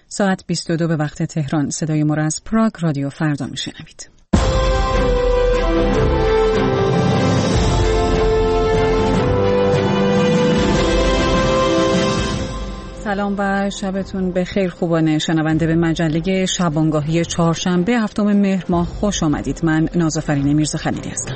ساعت 22 به وقت تهران. صدای ما را از پراگ رادیو فردا میشنوید. سلام و شبتون بخیر خوبان شنونده به مجله شبانگاهی چهارشنبه 7 مهر ماه خوش آمدید. من نازافرین میرزا خلیلی هستم.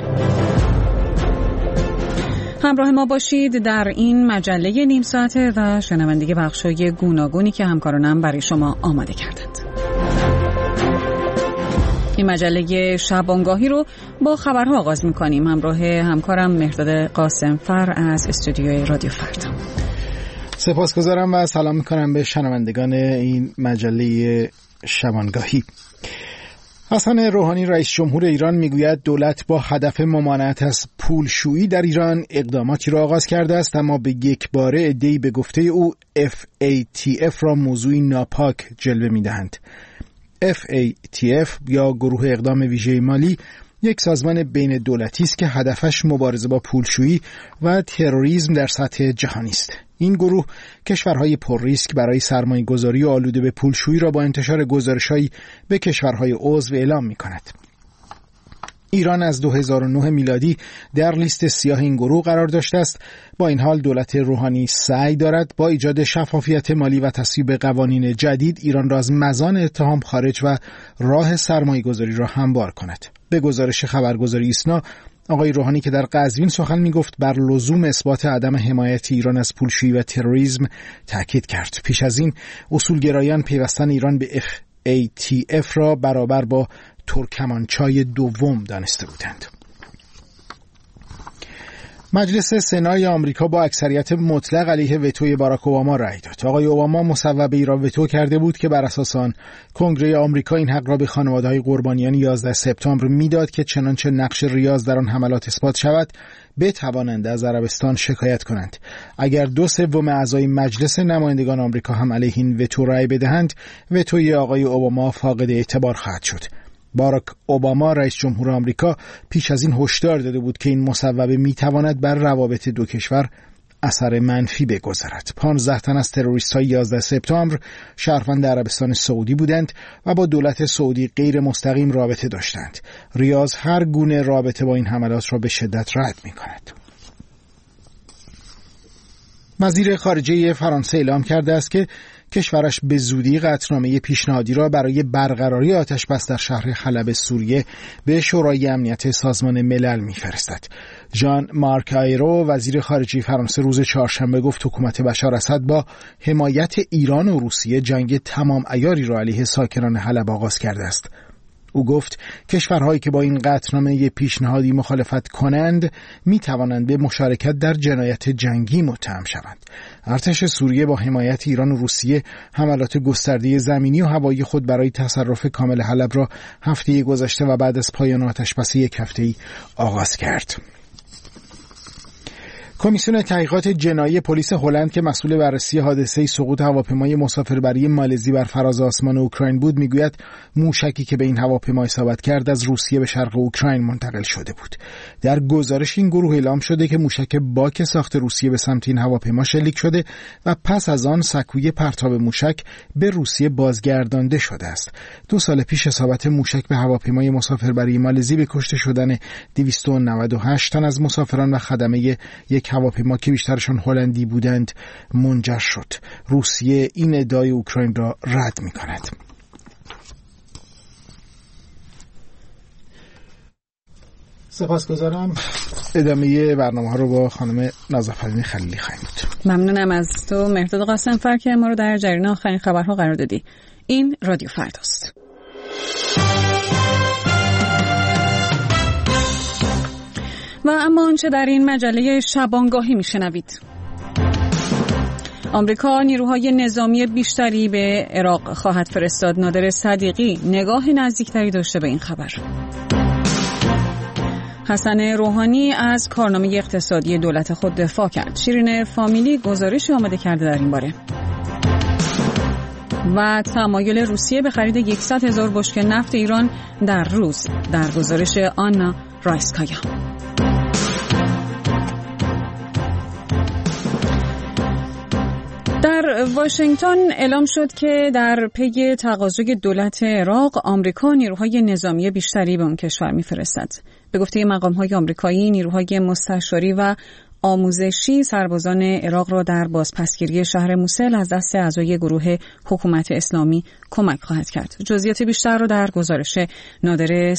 همراه ما باشید در این مجله نیم ساعته و شنوندگی بخشای گوناگونی که همکارانم برای شما آماده کردند. این مجله شبانگاهی رو با خبرها آغاز می‌کنیم. همراه همکارم مهرداد قاسمفر از استودیوی رادیو فردا. سپاسگزارم و سلام میکنم به شنوندگان این مجله شبانگاهی. حسن روحانی رئیس جمهور ایران میگوید دولت با هدف ممانعت از پولشویی در ایران اقداماتی را آغاز کرده است، اما به یک باره عده‌ای به گفته او FATF را موضوعی ناپاک جلوه میدهند. FATF یا گروه اقدام ویژه مالی یک سازمان بین دولتی است که هدفش مبارزه با پولشویی و تروریسم در سطح جهانی است. این گروه کشورهای پر ریسک برای سرمایه‌گذاری و آلوده به پولشویی را با انتشار گزارش‌هایی به کشورهای عضو اعلام می‌کند. ایران از 2009 میلادی در لیست سیاه این گروه قرار داشته است. با این حال دولت روحانی سعی دارد با ایجاد شفافیت مالی و تصویب قوانین جدید ایران را از مزان اتهام خارج و راه سرمایه‌گذاری را هموار کند. به گزارش خبرگزاری ایسنا، آقای روحانی که در قزوین سخن میگفت بر لزوم اثبات عدم حمایت ایران از پولشویی و تروریسم تاکید کرد. پیش از این اصولگرایان پیوستن ایران به FATF را برابر با ترکمانچای دوم دانسته بودند. مجلس سنای آمریکا با اکثریت مطلق علیه وتوی باراک اوباما رأی داد. آقای اوباما مصوبه‌ای را وتو کرده بود که بر اساس آن کنگره آمریکا این حق را به خانواده‌های قربانیان 11 سپتامبر میداد که چنانچه نقش ریاض در آن حملات اثبات شود بتوانند از عربستان شکایت کنند. اگر 2/3 اعضای مجلس نمایندگان آمریکا هم علیه این وتو رأی بدهند، وتوی آقای اوباما فاقد اعتبار خواهد شد. باراک اوباما رئیس جمهور آمریکا پیش از این هشدار داده بود که این مصوبه میتواند بر روابط دو کشور اثر منفی بگذارد. 15 تن از تروریست‌های 11 سپتامبر شهروند عربستان سعودی بودند و با دولت سعودی غیر مستقیم رابطه داشتند. ریاض هر گونه رابطه با این حملات را به شدت رد می‌کند. وزیر خارجه فرانسه اعلام کرده است که کشورش به زودی قطعنامه پیشنهادی را برای برقراری آتش بس در شهر حلب سوریه به شورای امنیت سازمان ملل می‌فرستد. ژان مارک آیرو وزیر خارجه فرانسه روز چهارشنبه گفت حکومت بشار اسد با حمایت ایران و روسیه جنگ تمام عیاری را علیه ساکنان حلب آغاز کرده است. او گفت کشورهایی که با این قطعنامه پیشنهادی مخالفت کنند می توانند به مشارکت در جنایت جنگی متهم شوند. ارتش سوریه با حمایت ایران و روسیه حملات گسترده زمینی و هوایی خود برای تصرف کامل حلب را هفته گذشته و بعد از پایان آتش‌بس یک هفته‌ای آغاز کرد. کمیسیون تحقیقات جنایی پلیس هلند که مسئول بررسی حادثه سقوط هواپیمای مسافربری مالزی بر فراز آسمان اوکراین بود میگوید موشکی که به این هواپیما اصابت کرد از روسیه به شرق اوکراین منتقل شده بود. در گزارش این گروه اعلام شده که موشک باک ساخت روسیه به سمت این هواپیما شلیک شده و پس از آن سکوی پرتاب موشک به روسیه بازگردانده شده است. 2 سال پیش اصابت موشک به هواپیمای مسافربری مالزی به کشته شدن 298 تن از مسافران و خدمه یک هواپیما که بیشترشان هلندی بودند منجر شد. روسیه این ادعای اوکراین را رد می‌کند. سپاسگزارم. ادامه برنامه‌ها رو با خانم نازافرین خلیلی خواهیم بود. ممنونم از تو مهرداد قاسمفر که ما رو در جریان آخرین خبرها قرار دادی. این رادیو فرداست. و اما آنچه در این مجله شبانگاهی میشنوید: آمریکا نیروهای نظامی بیشتری به عراق خواهد فرستاد. نادر صدیقی نگاه نزدیکتری داشته به این خبر. حسن روحانی از کارنامه اقتصادی دولت خود دفاع کرد. شیرین فامیلی گزارشی آماده کرده در این باره. و تمایل روسیه به خرید 100,000 بشکه نفت ایران در روز، در گزارش آنا رایسکایا. در واشنگتن اعلام شد که در پی تقاضای دولت عراق آمریکا نیروهای نظامی بیشتری به اون کشور میفرستد. به گفته مقام‌های آمریکایی، نیروهای مستشاری و آموزشی سربازان عراق را در بازپسگیری شهر موسل از دست اعضای گروه حکومت اسلامی کمک خواهد کرد. جزئیات بیشتر را در گزارش نادر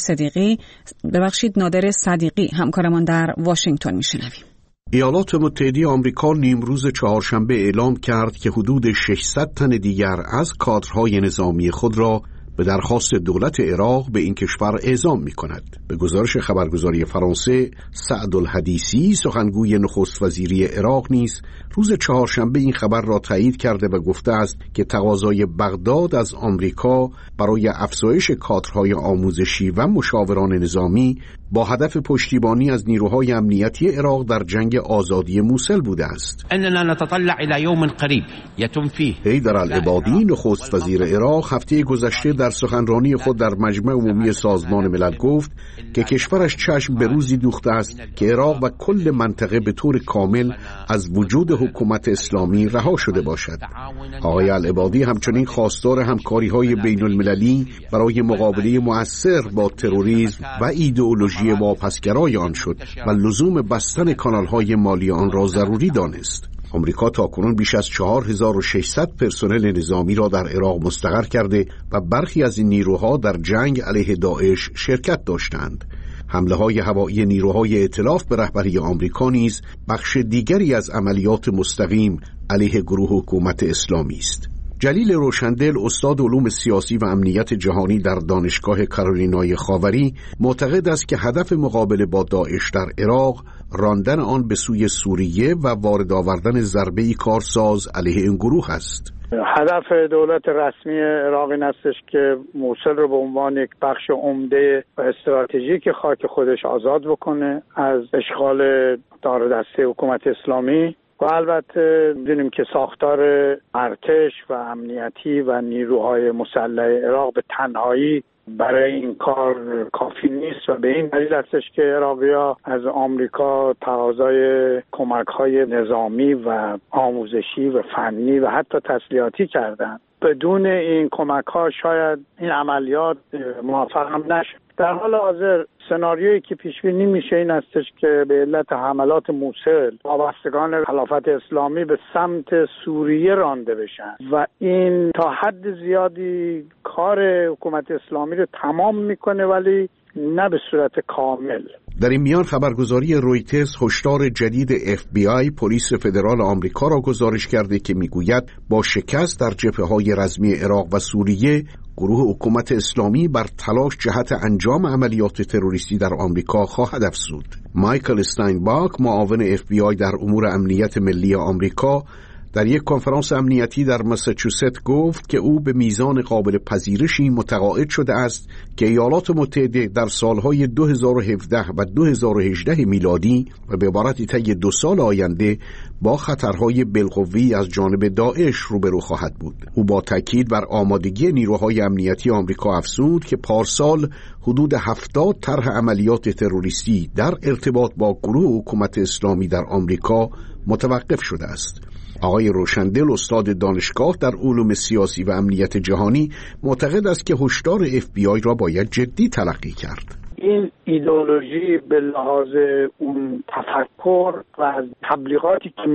صدیقی همکارمان در واشنگتن میشنویم. ایالات متحده آمریکا نیمروز چهارشنبه اعلام کرد که حدود 600 تن دیگر از کادرهای نظامی خود را به درخواست دولت عراق به این کشور اعزام می کند. به گزارش خبرگزاری فرانسه، سعد الحدیثی سخنگوی نخست وزیری عراق نیز روز چهارشنبه این خبر را تایید کرده و گفته است که تقاضای بغداد از آمریکا برای افزایش کادرهای آموزشی و مشاوران نظامی با هدف پشتیبانی از نیروهای امنیتی عراق در جنگ آزادی موسل بوده است. اننا نتطلع الى یوم قریب یتم فیه. حیدر العبادی نخست وزیر عراق هفته گذشته در سخنرانی خود در مجمع عمومی سازمان ملل گفت که کشورش چشم به روزی دوخته است که عراق و کل منطقه به طور کامل از وجود حکومت اسلامی رها شده باشد. آقای العبادی همچنین خواستار همکاری‌های بین‌المللی برای مقابله مؤثر با تروریسم و ایدئولوژی واپسگرای آن شد و لزوم بستن کانال‌های مالی آن را ضروری دانست. آمریکا تاکنون بیش از 4600 پرسنل نظامی را در عراق مستقر کرده و برخی از این نیروها در جنگ علیه داعش شرکت داشتند. حمله‌های هوایی نیروهای ائتلاف به رهبری آمریکا نیز بخش دیگری از عملیات مستقیم علیه گروه حکومت اسلامی است. جلیل روشندل استاد علوم سیاسی و امنیت جهانی در دانشگاه کارولینای خاوری معتقد است که هدف مقابله با داعش در عراق راندن آن به سوی سوریه و وارد آوردن ضربه‌ای کارساز علیه این گروه است. هدف دولت رسمی عراق این استش که موسل رو به عنوان یک بخش عمده و استراتژیک خاک خودش آزاد بکنه از اشغال دار دسته حکومت اسلامی و البته می‌دونیم که ساختار ارتش و امنیتی و نیروهای مسلح عراق به تنهایی برای این کار کافی نیست و به این دلیل هستش که عراقی‌ها از آمریکا تقاضای کمک‌های نظامی و آموزشی و فنی و حتی تسلیحاتی کردند. بدون این کمک‌ها شاید این عملیات موفق هم نشه. در حال حاضر سناریویی که پیش بینی میشه این استش که به علت حملات موسل وابستگان خلافت اسلامی به سمت سوریه رانده بشن و این تا حد زیادی کار حکومت اسلامی رو تمام میکنه ولی نه به صورت کامل. در این میان خبرگزاری رویترز هشدار جدید FBI پلیس فدرال آمریکا را گزارش کرده که میگوید با شکست در جبهه‌های رزمی عراق و سوریه گروه حکومت اسلامی بر تلاش جهت انجام عملیات تروریستی در آمریکا خواهد افزود. مایکل استاینباک معاون FBI در امور امنیت ملی آمریکا در یک کنفرانس امنیتی در مساچوست گفت که او به میزان قابل پذیرشی متقاعد شده است که ایالات متحده در سالهای 2017 و 2018 میلادی و به عبارتی طی 2 سال آینده با خطرهای بالقوه‌ای از جانب داعش روبرو خواهد بود. او با تاکید بر آمادگی نیروهای امنیتی آمریکا افزود که پارسال حدود 70 طرح عملیات تروریستی در ارتباط با گروه حکومت اسلامی در آمریکا متوقف شده است. آقای روشندل استاد دانشگاه در علوم سیاسی و امنیت جهانی معتقد است که هشدار FBI را باید جدی تلقی کرد. این ایدئولوژی به لحاظ اون تفکر و از تبلیغاتی که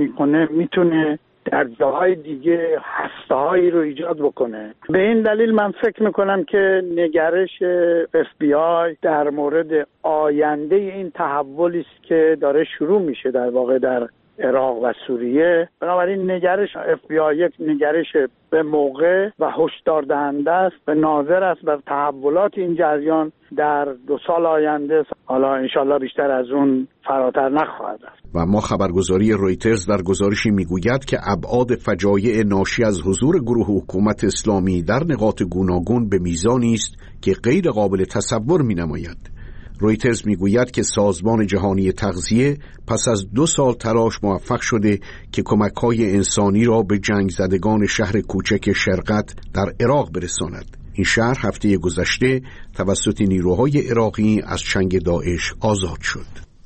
میتونه در جاهای دیگه هسته‌هایی رو ایجاد بکنه. به این دلیل من فکر میکنم که نگرش FBI در مورد آینده این تحولی است که داره شروع میشه در واقع در عراق و سوریه، بنابراین نگرش FBI یک نگرش به موقع و هشدار دهنده است و ناظر است بر تحولات این جریان در 2 سال آینده. حالا انشالله بیشتر از اون فراتر نخواهد است. و ما خبرگزاری رویترز در گزارشی میگوید که ابعاد فجایع ناشی از حضور گروه حکومت اسلامی در نقاط گوناگون به میزانی است که غیر قابل تصور مینماید. رویترز میگوید که سازمان جهانی تغذیه پس از 2 سال تلاش موفق شده که کمک‌های انسانی را به جنگ زدگان شهر کوچک شرقت در عراق برساند. این شهر هفته گذشته توسط نیروهای عراقی از چنگ داعش آزاد شد.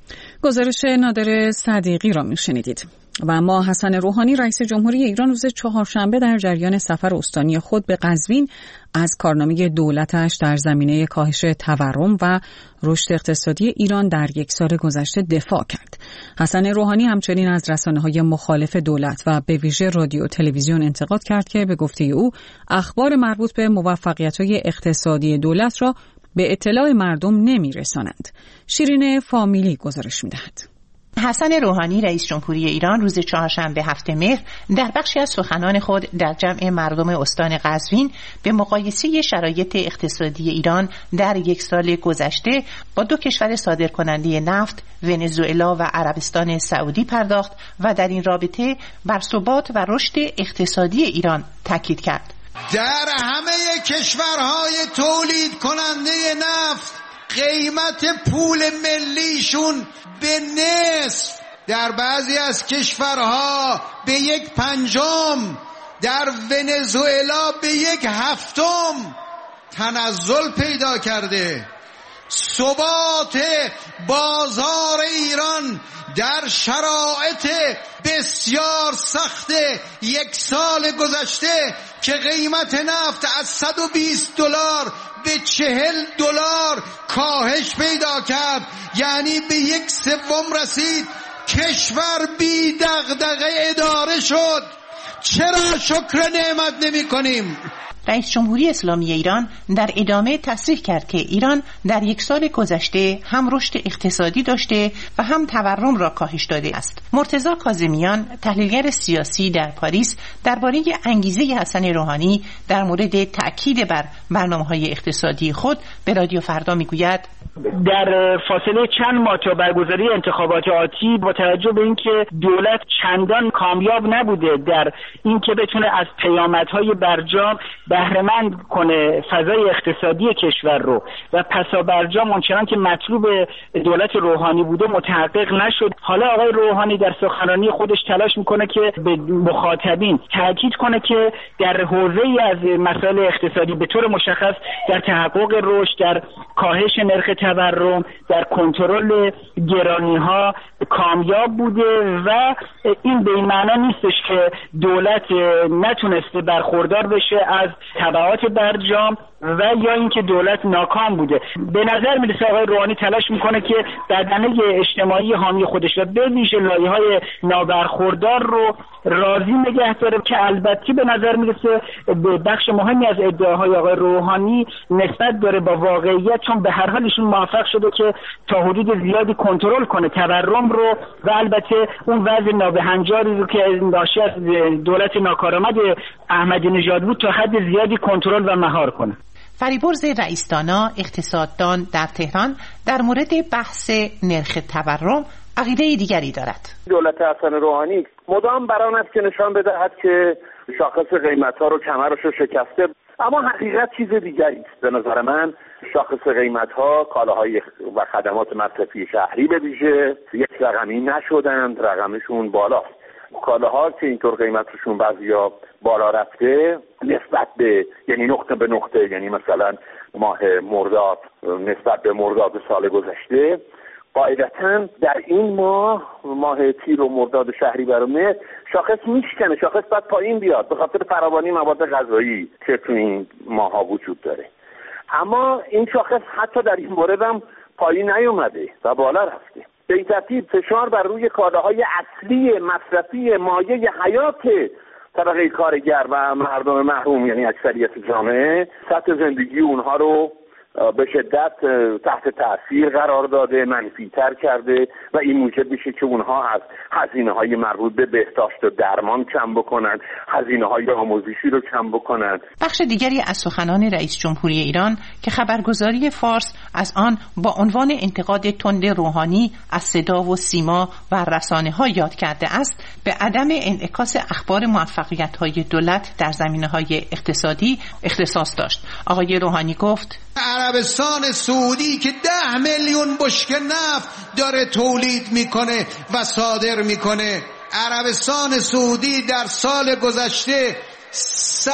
گزارش نادر صدیقی را میشنیدید. و اما حسن روحانی رئیس جمهوری ایران روز چهارشنبه در جریان سفر استانی خود به قزوین از کارنامه دولتش در زمینه کاهش تورم و رشد اقتصادی ایران در یک سال گذشته دفاع کرد. حسن روحانی همچنین از رسانه‌های مخالف دولت و به ویژه رادیو و تلویزیون انتقاد کرد که به گفته او اخبار مربوط به موفقیت‌های اقتصادی دولت را به اطلاع مردم نمی‌رسانند. شیرین فامیلی گزارش می‌دهد. حسن روحانی رئیس جمهوری ایران روز چهارشنبه 7 مهر در بخشی از سخنان خود در جمع مردم استان قزوین به مقایسه شرایط اقتصادی ایران در یک سال گذشته با دو کشور صادرکننده نفت ونزوئلا و عربستان سعودی پرداخت و در این رابطه بر ثبات و رشد اقتصادی ایران تاکید کرد. در همه کشورهای تولید کننده نفت قیمت پول ملیشون به نصف، در بعضی از کشورها به 1/5، در ونزوئلا به 1/7 تنزل پیدا کرده. ثبات بازار ایران در شرایط بسیار سخت یک سال گذشته که قیمت نفت از $120 به $40 کاهش پیدا کرد، یعنی به 1/3 رسید. کشور بی دغدغه اداره شد. چرا شکر نعمت نمی کنیم؟ رئیس جمهوری اسلامی ایران در ادامه تصریح کرد که ایران در یک سال گذشته هم رشد اقتصادی داشته و هم تورم را کاهش داده است. مرتضی کاظمیان، تحلیلگر سیاسی در پاریس، درباره انگیزه حسن روحانی در مورد تأکید بر برنامه‌های اقتصادی خود به رادیو فردا میگوید: در فاصله چند ماه تا برگزاری انتخابات آتی با توجه به اینکه دولت چندان کامیاب نبوده در اینکه بتونه از پیامدهای برجام بهره‌مند کنه فضای اقتصادی کشور رو و پسابرجام اونچنان که مطلوب دولت روحانی بوده متحقق نشد. حالا آقای روحانی در سخنرانی خودش تلاش میکنه که به مخاطبین تاکید کنه که در حوزه‌ای از مسائل اقتصادی به طور مشخص در تحقق رشد، در کاهش نرخ تورم، در کنترل گرانی‌ها کامیاب بوده و این به این معنا نیستش که دولت نتونسته برخوردار بشه از تبعات برجام و یا اینکه دولت ناکام بوده. به نظر میرسه آقای روحانی تلاش میکنه که بدنه اجتماعی حامی خودش و به ویژه لایه‌های نابرخوردار رو راضی نگه داره که البته به نظر میرسه به بخش مهمی از ادعاهای آقای روحانی نسبت داره با واقعیت، چون به هر حال ایشون موفق شده که تا حدود زیادی کنترل کنه تورم رو و البته اون وضع نابهنجاری رو که ناشی از دولت ناکارآمد احمدی نژاد بود تا حد زیادی کنترل و مهار کنه. فریبرز رئیس‌دانا، اقتصاددان در تهران، در مورد بحث نرخ تورم عقیده دیگری دارد. دولت حسن روحانی مدام بران است که نشان بدهد که شاخص قیمت‌ها رو کمرش رو شکسته، اما حقیقت چیز دیگری است. به نظر من شاخص قیمت‌ها کالاهای و خدمات مصرفی شهری به ویژه یک رقمی نشدند، رقمشون بالاست. کالاها که اینطور قیمتشون بعضیا بالا رفته نسبت به، یعنی نقطه به نقطه، یعنی مثلا ماه مرداد نسبت به مرداد سال گذشته، قاعدتاً در این ماه تیر و مرداد شهری برامه شاخص میشکنه، شاخص باید پایین بیاد به خاطر فراوانی مواد غذایی که تو این ماها وجود داره. اما این شاخص حتی در این مورد هم پایین نیومده و بالا رفته. به این ترتیب فشار بر روی کالاهای اصلی مصرفی مایه حیات طبقه کارگر و مردم محروم، یعنی اکثریت جامعه، سطح زندگی اونها رو به شدت تحت تاثیر قرار داده، منفی‌تر کرده و این موجب میشه که اونها از هزینه‌های مربوط به بهداشت و درمان کم بکنن، هزینه‌های آموزشی رو کم بکنن. بخش دیگری از سخنان رئیس جمهوری ایران که خبرگزاری فارس از آن با عنوان انتقاد تند روحانی از صدا و سیما و رسانه‌ها یاد کرده است، به عدم انعکاس اخبار موفقیت‌های دولت در زمینه‌های اقتصادی اختصاص داشت. آقای روحانی گفت: عربستان سعودی که 10 میلیون بشکه نفت داره تولید میکنه و صادر میکنه، عربستان سعودی در سال گذشته 100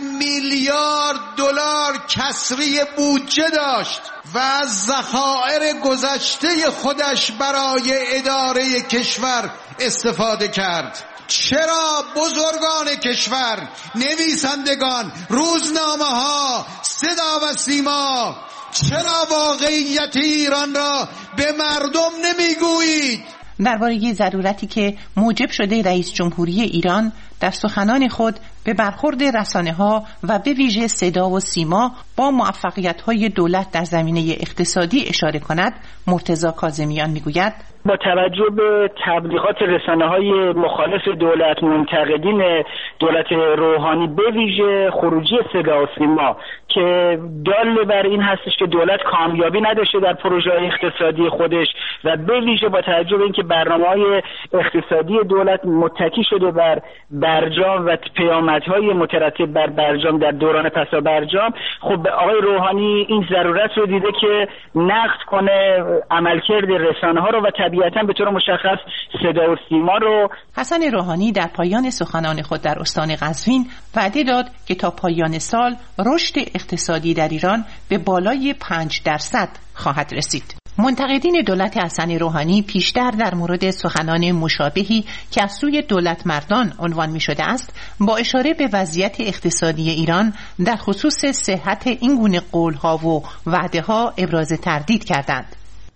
میلیارد دلار کسری بودجه داشت و از ذخایر گذشته خودش برای اداره کشور استفاده کرد. چرا بزرگان کشور، نویسندگان، روزنامه‌ها، صدا و سیما، چرا واقعیت ایران را به مردم نمیگویید؟ درباره ضرورتی که موجب شده رئیس جمهوری ایران در سخنان خود به برخورد رسانه‌ها و به ویژه صدا و سیما با موفقیت‌های دولت در زمینه اقتصادی اشاره کند، مرتضی کاظمیان میگوید: با توجه به تبلیغات رسانه‌های مخالف دولت، منتقدین دولت روحانی، به ویژه خروجی صدا و سیما که دال بر این هستش که دولت کامیابی نداشته در پروژه‌های اقتصادی خودش و به ویژه با توجه به اینکه برنامه‌های اقتصادی دولت متکی شده بر برجام و پیامدهای مترتب بر برجام در دوران پسا برجام، خب آقای روحانی این ضرورت رو دیده که نقد کنه عملکرد رسانه‌ها رو و طبیعتاً به طور مشخص صدا و سیما رو. حسن روحانی در پایان سخنان خود در استان قزوین وعده داد که تا پایان سال رشد اقتصادی در ایران به بالای 5% خواهد رسید. منتقدین دولت حسن روحانی پیشتر در مورد سخنان مشابهی که از سوی دولت مردان عنوان می شده است، با اشاره به وضعیت اقتصادی ایران در خصوص صحت این گونه قولها و وعده ها ابراز تردید کردند.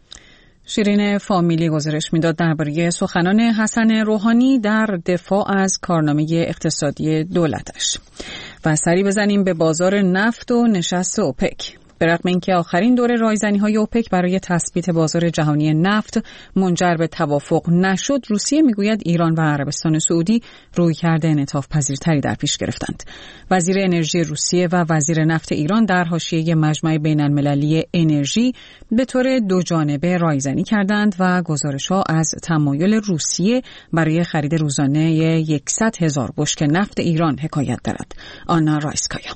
شیرین فامیلی گزارش میداد درباره سخنان حسن روحانی در دفاع از کارنامه اقتصادی دولتش. و سری بزنیم به بازار نفت و نشست اوپک. به رغم اینکه آخرین دور رایزنی‌های اوپک برای تثبیت بازار جهانی نفت منجر به توافق نشد، روسیه میگوید ایران و عربستان سعودی رویکرد انعطاف پذیرتری در پیش گرفتند. وزیر انرژی روسیه و وزیر نفت ایران در حاشیه مجمع بین‌المللی انرژی به طور دوجانبه رایزنی کردند و گزارش‌ها از تمایل روسیه برای خرید روزانه 100,000 بشکه نفت ایران حکایت دارد. آنا رایسکایا.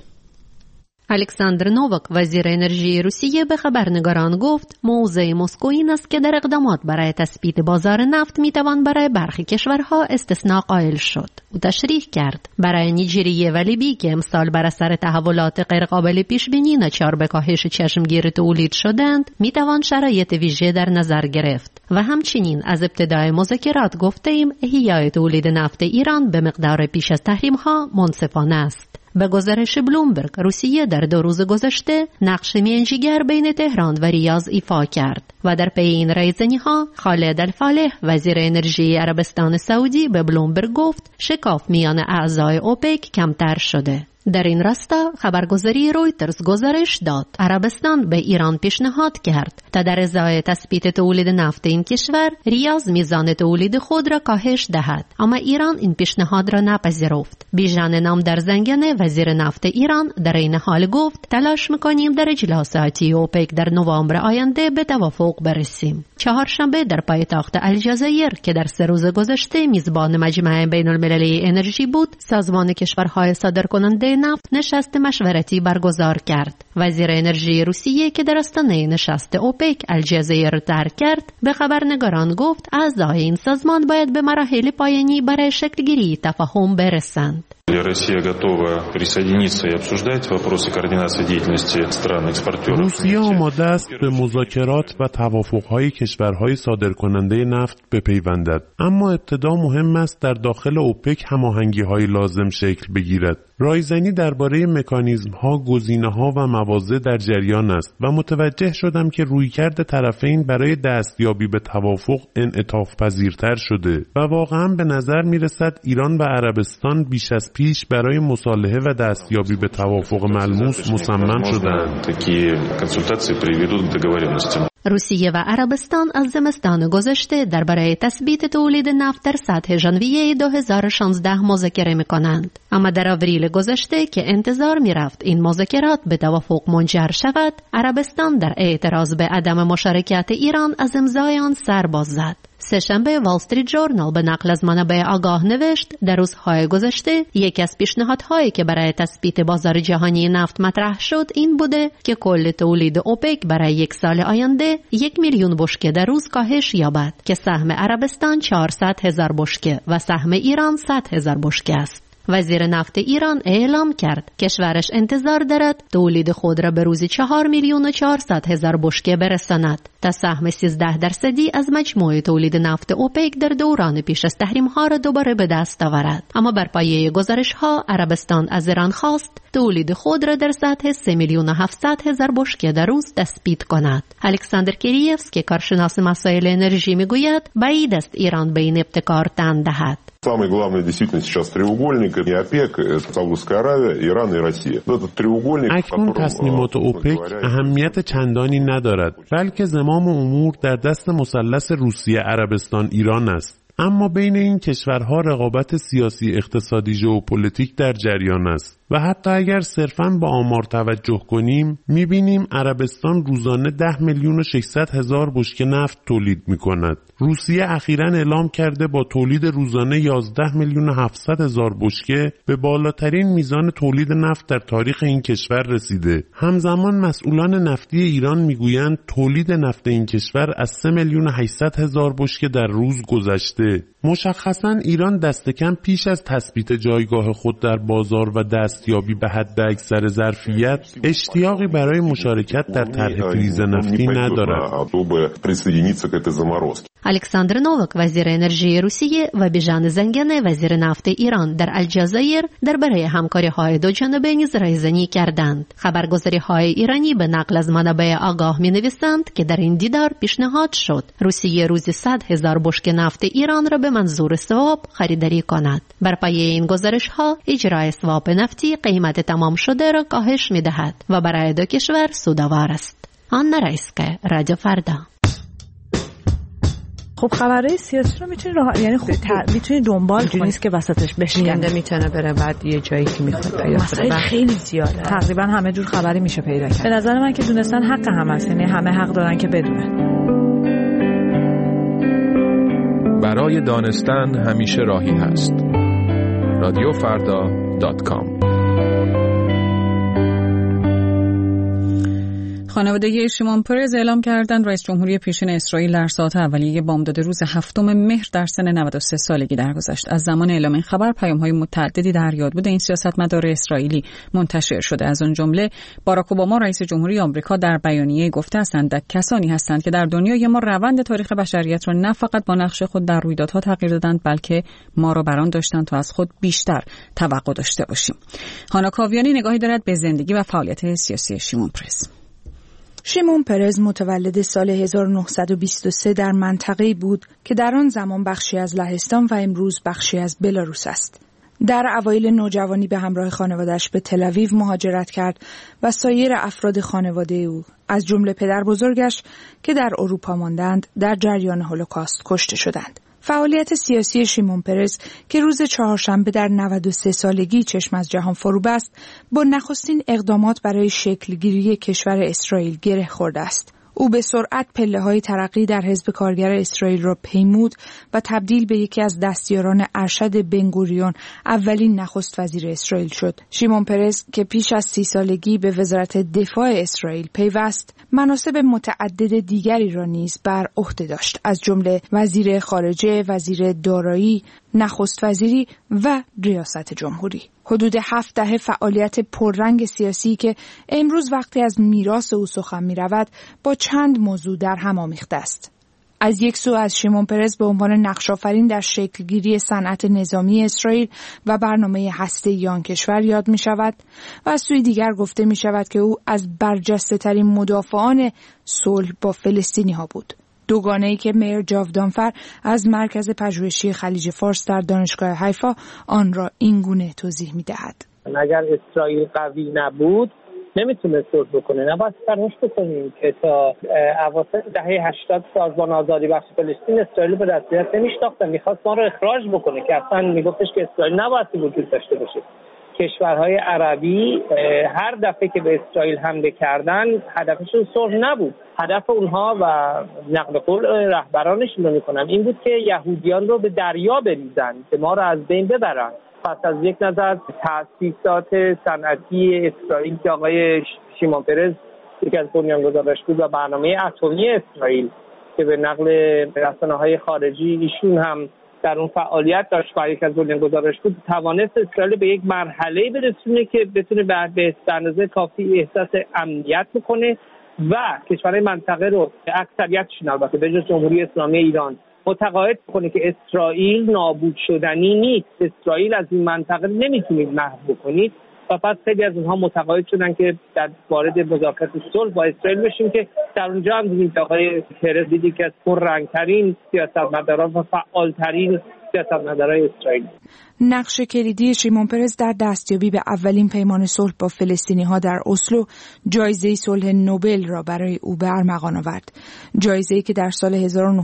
الکساندر نووک وزیر انرژی روسیه به خبرنگاران گفت موضع مسکو این است که در اقدامات برای تثبیت بازار نفت میتوان برای برخی کشورها استثناء قائل شد. او تشریح کرد برای نیجریه و لیبی که امسال بر اثر تحولات غیرقابل پیش بینی ناچار به کاهش چشمگیر تولید شدند میتوان شرایط ویژه در نظر گرفت و همچنین از ابتدای مذاکرات گفتیم احیای تولید نفت ایران به مقدار پیش از تحریم‌ها منصفانه است. به گزارش بلومبرگ، روسیه در 2 روز گذشته نقش میانجیگر بین تهران و ریاض ایفا کرد و در پی این رایزنی‌ها خالد الفالح وزیر انرژی عربستان سعودی به بلومبرگ گفت شکاف میان اعضای اوپک کمتر شده. در این راستا خبرگزاری رویترز گزارش داد عربستان به ایران پیشنهاد کرد تا در ازای تثبیت تولید نفت این کشور ریاض میزان تولید خود را کاهش دهد، اما ایران این پیشنهاد را نپذیرفت. بیژن نام در زنگنه وزیر نفت ایران در این حال گفت تلاش میکنیم در اجلاساتی اوپک در نوامبر آینده به توافق برسیم. چهارشنبه در پایتخت الجزایر که در 3 روز گذشته میزبان مجمع بین‌المللی انرژی بود، سازمان کشورهای صادرکننده نفت نشست مشورتی برگزار کرد. وزیر انرژی روسیه که در آستانه نشست اوپک الجزایر ترک کرد به خبرنگاران گفت اعضای این سازمان باید به مراحل پایانی برای شکلگیری تفاهم برسند. روسیه آماده است به مذاکرات و توافق‌های کشورهای صادرکننده نفت بپیوندد، اما ابتدا مهم است در داخل اوپک هماهنگی‌های لازم شکل بگیرد. رایزنی درباره مکانیزم‌ها، گزینه‌ها و مواضع در جریان است و متوجه شدم که رویکرد طرفین برای دستیابی به توافق انعطاف پذیرتر شده و واقعاً به نظر می‌رسد ایران و عربستان بیش از پیش برای مصالحه و دستیابی به توافق ملموس مصمم شدند. روسیه و عربستان از زمستان گذشته درباره تثبیت تولید نفت در سطح ژانویه 2016 مذاکره می‌کنند، اما در آوریل گذشته که انتظار می‌رفت این مذاکرات به توافق منجر شود، عربستان در اعتراض به عدم مشارکت ایران از امضای آن سر باز زد. سه‌شنبه وال استریت جورنال به نقل از منابع آگاه نوشت در روزهای گذشته یکی از پیشنهادهایی که برای تثبیت بازار جهانی نفت مطرح شد این بوده که کل تولید اوپک برای 1 سال آینده 1 میلیون بشکه در روز کاهش یابد که سهم عربستان 400,000 بشکه و سهم ایران 100,000 بشکه است. وزیر نفت ایران اعلام کرد کشورش انتظار دارد تولید خود را به روزی 4,400,000 بشکه برساند تا سهم 13% از مجموع تولید نفت اوپک در دوران پیش از تحریم‌ها را دوباره به دست آورد. اما بر پایه گزارش‌ها عربستان از ایران خواست تولید خود را در سطح 3,700,000 بشکه در روز تثبیت کند. الکساندر کیریفسکی کارشناس مسائل انرژی میگوید بعید است ایران به این ابتکار تن دهد. Самый главный действительно сейчас треугольник и ОПЕК, это Саудовская Аравия, Иран и Россия. Этот треугольник, اکنون تصمیمات اوپک اهمیت چندانی ندارد، بلکه زمام امور در دست مثلث روسیه، عربستان، ایران است. اما بین این کشورها رقابت سیاسی، اقتصادی، ژئوپلیتیک در جریان است و حتی اگر صرفاً با آمار توجه کنیم می‌بینیم عربستان روزانه 10,600,000 بشکه نفت تولید می‌کند. روسیه اخیراً اعلام کرده با تولید روزانه 11,700,000 بشکه به بالاترین میزان تولید نفت در تاریخ این کشور رسیده. همزمان مسئولان نفتی ایران میگویند تولید نفت این کشور از 3,800,000 بشکه در روز گذشته. مشخصاً ایران دست کم پیش از تثبیت جایگاه خود در بازار و دستیابی به حد اکثر ظرفیت اشتیاقی برای مشارکت در طرح فریز نفتی ندارد. الکساندر نووک وزیر انرژی روسیه و بیژن زنگنه وزیر نفت ایران در الجزایر درباره همکاری‌های دو جانبه نیز رایزنی کردند. خبرگزاری‌های ایرانی به نقل از منابع آگاه می‌نویسند که در این دیدار پیشنهاد شد روسیه روزی 100,000 بشکه نفت ایران را به منظور سواب خریداری کند. بر پایه این گزارش‌ها اجرای سواب نفتی قیمت تمام شده را کاهش می‌دهد و برای دو کشور سودآور است. آنا رایسکه، رادیو فردا. خب خبرهای سیاسی رو میتونی یعنی میتونی دنبال کنی، نیست که وسطش بشکنده میتونه بره بعد یه جایی که میخواد پیدا کنه. خیلی زیاده، تقریبا همه جور خبری میشه پیدا کرد. به نظر من که دونستن حق هم هست، یعنی همه حق دارن که بدونن. برای دانستن همیشه راهی هست. radiofarda.com. خانواده شیمون پرز اعلام کردند رئیس جمهوری پیشین اسرائیل در ساعات اولیه بامداد روز 7 مهر در سن 93 سالگی درگذشت. از زمان اعلام این خبر پیام‌های متعددی در یاد بود این سیاستمدار اسرائیلی منتشر شده. از آن جمله باراک اوباما رئیس جمهوری آمریکا در بیانیه گفته اندک کسانی هستند که در دنیای ما روند تاریخ بشریت را نه فقط با نقش خود در رویدادها تغییر دادند بلکه ما را بران داشتند تا از خود بیشتر توقع داشته باشیم. هانا کاویانی نگاهی دارد به زندگی و فعالیت سیاسی شیمون پرز. شیمون پرز متولد سال 1923 در منطقه‌ای بود که در آن زمان بخشی از لهستان و امروز بخشی از بلاروس است. در اوایل نوجوانی به همراه خانواده‌اش به تل آویو مهاجرت کرد و سایر افراد خانواده او از جمله پدر بزرگش که در اروپا ماندند در جریان هولوکاست کشته شدند. فعالیت سیاسی شیمون پرز که روز چهارشنبه در 93 سالگی چشم از جهان فرو بست با نخستین اقدامات برای شکلگیری کشور اسرائیل گره خورده است. او به سرعت پله‌های ترقی در حزب کارگر اسرائیل را پیمود و تبدیل به یکی از دستیاران ارشد بنگوریون اولین نخست وزیر اسرائیل شد. شیمون پرز که پیش از 30 سالگی به وزارت دفاع اسرائیل پیوست، مناصب متعدد دیگری را نیز بر عهده داشت، از جمله وزیر خارجه، وزیر دارایی، نخست وزیری و ریاست جمهوری. حدود 7 دهه فعالیت پررنگ سیاسی که امروز وقتی از میراث او سخن می‌رود با چند موضوع در هم آمیخته است. از یک سو از شیمون پرز به عنوان نقش‌آفرین در شکلگیری صنعت نظامی اسرائیل و برنامه هسته‌ای آن کشور یاد می‌شود و از سوی دیگر گفته می‌شود که او از برجسته‌ترین مدافعان صلح با فلسطینی‌ها بود. دوگانه‌ای که میر جاودانفر از مرکز پژوهشی خلیج فارس در دانشگاه حیفا آن را اینگونه توضیح می‌دهد. اگر اسرائیل قوی نبود نمیتونه صلح بکنه. نباید فراموش بکنیم که تا اواسط دهه 80 سازمان آزادی بخش فلسطین اسرائیل به رسمیت نمیشناختن، میخواست ما رو اخراج بکنه که اصلا میگفتش که اسرائیل نباید وجود داشته باشه. کشورهای عربی هر دفعه که به اسرائیل حمله کردن هدفشون صلح نبود. هدف اونها و نقل قول رهبرانشون رو میکنم این بود که یهودیان رو به دریا بریزن، که ما رو از بین ببرن. پس از یک نظر تأسیسات صنعتی اسرائیل که آقای شیمون پرز یکی از بنیانگذاراش بود و برنامه اتمی اسرائیل که به نقل رسانه‌های خارجی ایشون هم در اون فعالیت داشت و یک از بنیانگذاراش بود، توانست اسرائیل به یک مرحله برسونه که بتونه به اندازه کافی احساس امنیت بکنه و کشورهای منطقه رو اکثریتشون البته به جز جمهوری اسلامی ایران متقاعد کنه که اسرائیل نابود شدنی نیست، اسرائیل از این منطقه نمیتونید محو بکنید و پس خیلی از اونها متقاعد شدن که در وارد مذاکرات صلح با اسرائیل بشیم که در اونجا هم دیدیم که آقای پرز دیدی که از پررنگ‌ترین سیاستمداران و فعالترین سیاستمدارای اسرائیل. نقش کلیدی شیمون پرز در دستیابی به اولین پیمان صلح با فلسطینی‌ها در اسلو جایزه صلح نوبل را برای او به ارمغان آورد. جایزه‌ای که در سال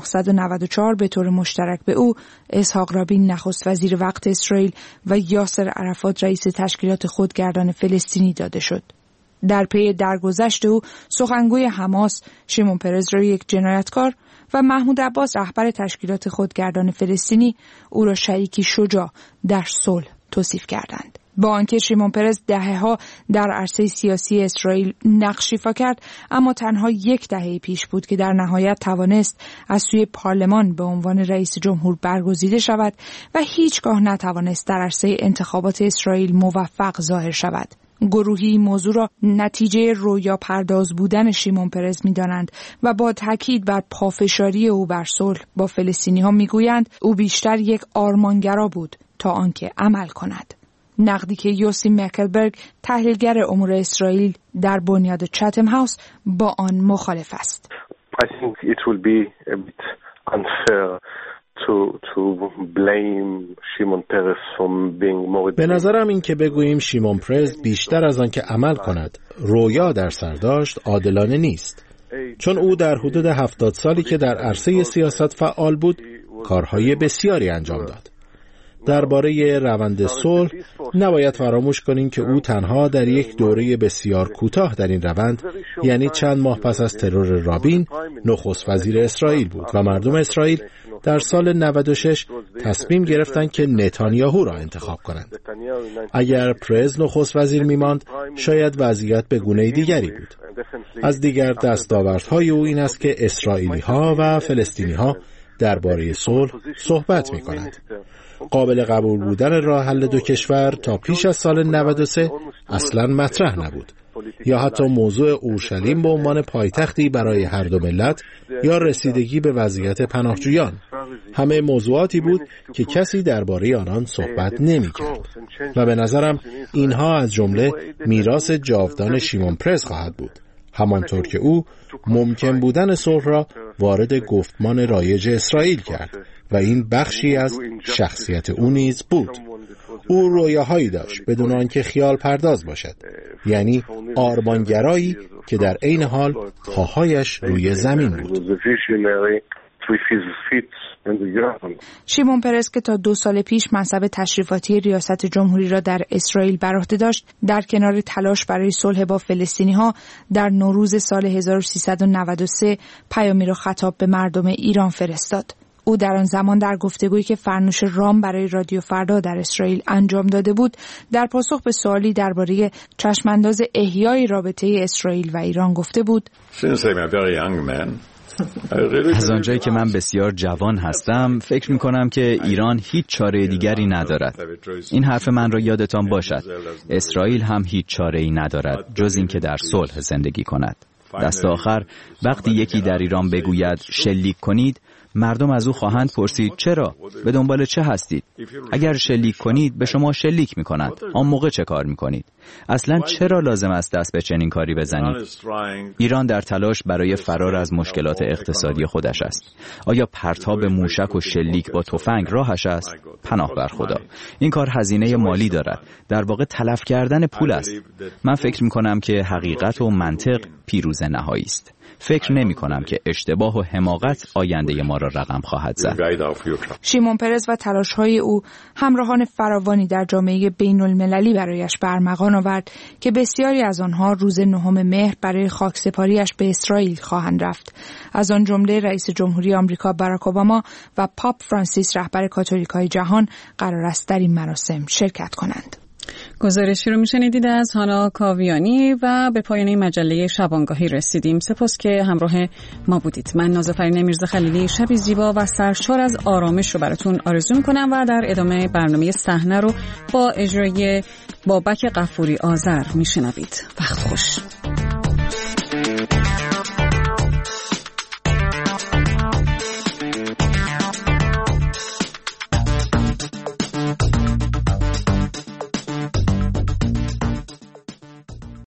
1994 به طور مشترک به او، اسحاق رابین نخست وزیر وقت اسرائیل و یاسر عرفات رئیس تشکیلات خودگردان فلسطینی داده شد. در پی درگذشت او، سخنگوی حماس شیمون پرز را یک جنایتکار و محمود عباس رهبر تشکیلات خودگردان فلسطینی او را شریکی شجاع در صلح توصیف کردند. با آنکه شیمون پرز دهه‌ها در عرصه سیاسی اسرائیل نقش ایفا کرد، اما تنها یک دهه پیش بود که در نهایت توانست از سوی پارلمان به عنوان رئیس جمهور برگزیده شود و هیچگاه نتوانست در عرصه انتخابات اسرائیل موفق ظاهر شود. گروهی موضوع را نتیجه رویا پرداز بودن شیمون پرز می‌دانند و با تاکید بر پافشاری او بر صلح با فلسطینی‌ها می‌گویند او بیشتر یک آرمانگرا بود تا آنکه عمل کند. نقدی که یوسی مکلبرگ تحلیلگر امور اسرائیل در بنیاد چتم هاوس با آن مخالف است. I think it will be a bit unfair to blame Shimon Peres from being more. به نظرم این که بگوییم شیمون پرز بیشتر از آن که عمل کند رویا در سر داشت عادلانه نیست، چون او در حدود 70 سالی که در عرصه سیاست فعال بود کارهای بسیاری انجام داد. درباره روند صلح نباید فراموش کنیم که او تنها در یک دوره بسیار کوتاه در این روند، یعنی چند ماه پس از ترور رابین، نخست وزیر اسرائیل بود و مردم اسرائیل در سال 96 تصمیم گرفتند که نتانیاهو را انتخاب کنند. اگر پرز نخست وزیر می‌ماند، شاید وضعیت به گونه دیگری بود. از دیگر دستاوردهای او این است که اسرائیلی‌ها و فلسطینی‌ها درباره صلح صحبت می‌کنند. قابل قبول بودن راه حل دو کشور تا پیش از سال 93 اصلاً مطرح نبود، یا حتی موضوع اورشلیم به عنوان پایتختی برای هر دو ملت یا رسیدگی به وضعیت پناهجویان. همه موضوعاتی بود که کسی درباره آنان صحبت نمی‌کرد و به نظرم اینها از جمله میراث جاودان شیمون پرز خواهد بود، همانطور که او ممکن بودن صلح را وارد گفتمان رایج اسرائیل کرد و این بخشی از شخصیت او نیز بود. او رویاهایی داشت بدون آنکه خیال پرداز باشد، یعنی آرمانگرایی که در عین حال پاهایش روی زمین بود. شیمون پرز که تا 2 سال پیش منصب تشریفاتی ریاست جمهوری را در اسرائیل بر عهده داشت، در کنار تلاش برای صلح با فلسطینی‌ها در نوروز سال 1393 پیامی را خطاب به مردم ایران فرستاد. او در آن زمان در گفتگویی که فرنوش رام برای رادیو فردا در اسرائیل انجام داده بود، در پاسخ به سوالی درباره چشمانداز احیای رابطه اسرائیل و ایران گفته بود: از آنجایی که من بسیار جوان هستم، فکر می‌کنم که ایران هیچ چاره دیگری ندارد. این حرف من را یادتان باشد. اسرائیل هم هیچ چاره‌ای ندارد جز اینکه در صلح زندگی کند. دست آخر وقتی یکی در ایران بگوید شلیک کنید، مردم از او خواهند پرسید چرا؟ به دنبال چه هستید؟ اگر شلیک کنید به شما شلیک می‌کنند. آن موقع چه کار می‌کنید؟ اصلاً چرا لازم است دست به چنین کاری بزنید؟ ایران در تلاش برای فرار از مشکلات اقتصادی خودش است. آیا پرتاب موشک و شلیک با تفنگ راهش است؟ پناه بر خدا. این کار هزینه مالی دارد. در واقع تلف کردن پول است. من فکر می‌کنم که حقیقت و منطق پیروز نهایی است. فکر نمی کنم که اشتباه و حماقت آینده ما را رقم خواهد زد. شیمون پرز و تلاش‌های او همراهان فراوانی در جامعه بین‌المللی برایش به ارمغان آورد که بسیاری از آنها روز 9 مهر برای خاکسپاریش به اسرائیل خواهند رفت. از آن جمله رئیس جمهوری آمریکا باراک اوباما و پاپ فرانسیس رهبر کاتولیک‌های جهان قرار است در این مراسم شرکت کنند. گزارشی رو میشنیدید از هانا کاویانی و به پایان مجله شبانگاهی رسیدیم. سپاس که همراه ما بودید. من نازافرین میرزا خلیلی شبی زیبا و سرشار از آرامش رو براتون آرزو میکنم و در ادامه برنامه صحنه رو با اجرای بابک غفوری آذر میشنوید. وقت خوش.